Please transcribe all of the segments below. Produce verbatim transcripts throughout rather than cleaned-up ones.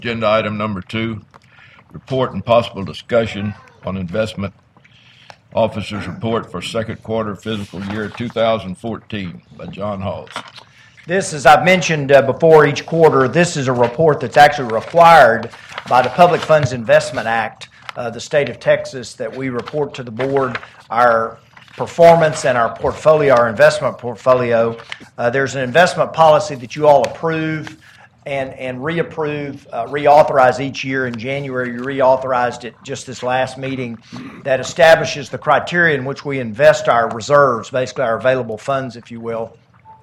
Agenda item number two, report and possible discussion on investment officer's report for second quarter fiscal year two thousand fourteen by John Halls. This, as I've mentioned uh, before each quarter, this is a report that's actually required by the Public Funds Investment Act, uh, the state of Texas, that we report to the board our performance and our portfolio, our investment portfolio. Uh, there's an investment policy that you all approve and, and reapprove, uh, reauthorize each year. In January, you reauthorized it just this last meeting, that establishes the criteria in which we invest our reserves, basically our available funds, if you will.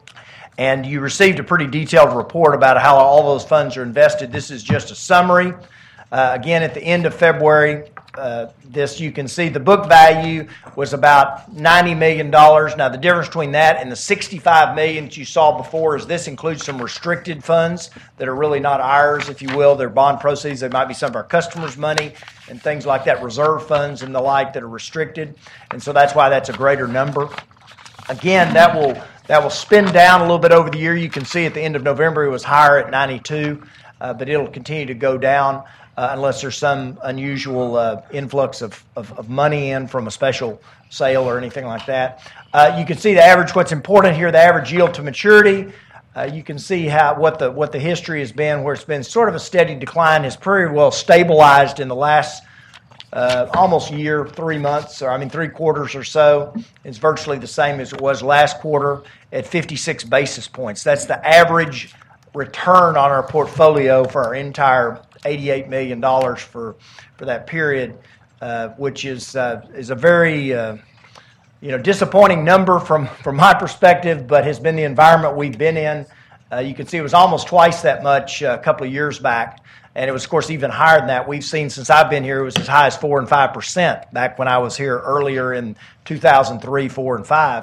And you received a pretty detailed report about how all those funds are invested. This is just a summary. Uh, again, at the end of February, uh, this you can see the book value was about ninety million dollars. Now, the difference between that and the sixty-five million dollars that you saw before is this includes some restricted funds that are really not ours, if you will. They're bond proceeds. They might be some of our customers' money and things like that, reserve funds and the like that are restricted. And so that's why that's a greater number. Again, that will that will spin down a little bit over the year. You can see at the end of November it was higher at ninety-two, uh, but it'll continue to go down uh, unless there's some unusual uh, influx of, of, of money in from a special sale or anything like that. Uh, you can see the average. What's important here, the average yield to maturity. Uh, you can see how what the what the history has been, where it's been sort of a steady decline, has pretty well stabilized in the last Uh, almost year, three months, or I mean three quarters or so. It's virtually the same as it was last quarter at fifty-six basis points. That's the average return on our portfolio for our entire eighty-eight million dollars for for that period, uh, which is uh, is a very uh, you know disappointing number from from my perspective, but has been the environment we've been in. Uh, you can see it was almost twice that much uh, a couple of years back. And it was, of course, even higher than that. We've seen since I've been here, it was as high as four and five percent back when I was here earlier in two thousand three, four, and five.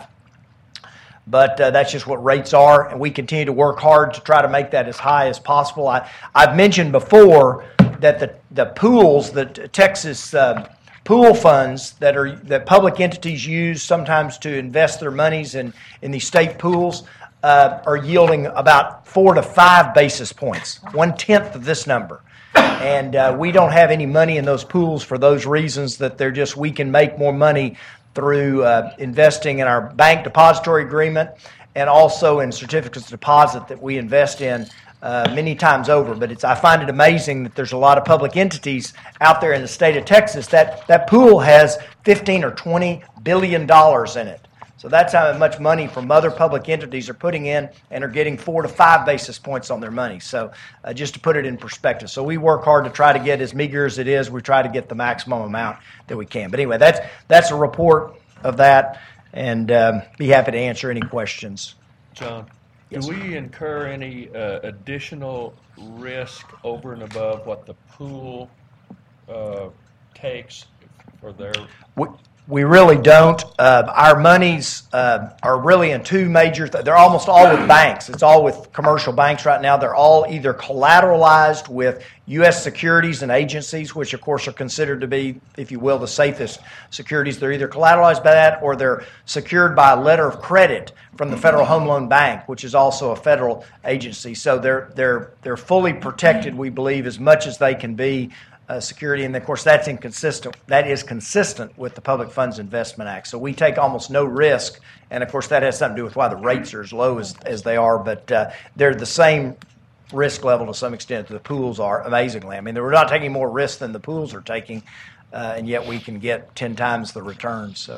But uh, that's just what rates are, and we continue to work hard to try to make that as high as possible. I, I've mentioned before that the the pools, the Texas uh, pool funds that are that public entities use sometimes to invest their monies in in these state pools. Uh, are yielding about four to five basis points, one-tenth of this number. And uh, we don't have any money in those pools for those reasons, that they're just, we can make more money through uh, investing in our bank depository agreement and also in certificates of deposit that we invest in uh, many times over. But it's, I find it amazing that there's a lot of public entities out there in the state of Texas that that pool has fifteen or twenty billion dollars in it. So that's how much money from other public entities are putting in and are getting four to five basis points on their money. So uh, just to put it in perspective. So we work hard to try to get, as meager as it is, we try to get the maximum amount that we can. But anyway, that's that's a report of that, and um, be happy to answer any questions. John, Yes. do we incur any uh, additional risk over and above what the pool uh, takes for their... We, We really don't. Uh, our monies uh, are really in two major, th- they're almost all with banks. It's all with commercial banks right now. They're all either collateralized with U S securities and agencies, which of course are considered to be, if you will, the safest securities. They're either collateralized by that or they're secured by a letter of credit from the Federal Home Loan Bank, which is also a federal agency. So they're they're they're fully protected, we believe, as much as they can be. Uh, security, and of course that's inconsistent. That is consistent with the Public Funds Investment Act. So we take almost no risk, and of course that has something to do with why the rates are as low as, as they are. But uh, they're the same risk level to some extent that the pools are. Amazingly, I mean, we're not taking more risk than the pools are taking, uh, and yet we can get ten times the returns. So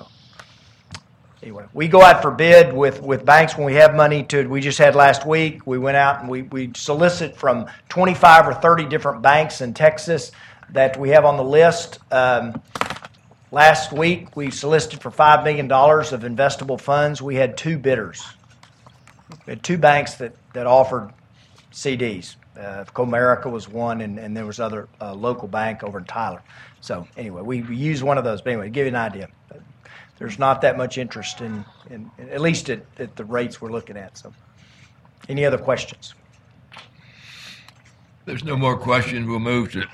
anyway, we go out for bid with, with banks when we have money to. We just had last week. We went out and we we solicit from twenty-five or thirty different banks in Texas that we have on the list. Um, last week, we solicited for five million dollars of investable funds. We had two bidders. We had two banks that, that offered C Ds. Uh, Comerica was one, and, and there was other uh, local bank over in Tyler. So anyway, we, we used one of those. But anyway, to give you an idea, there's not that much interest in, in at least at, at the rates we're looking at. So any other questions? There's no more questions. We'll move to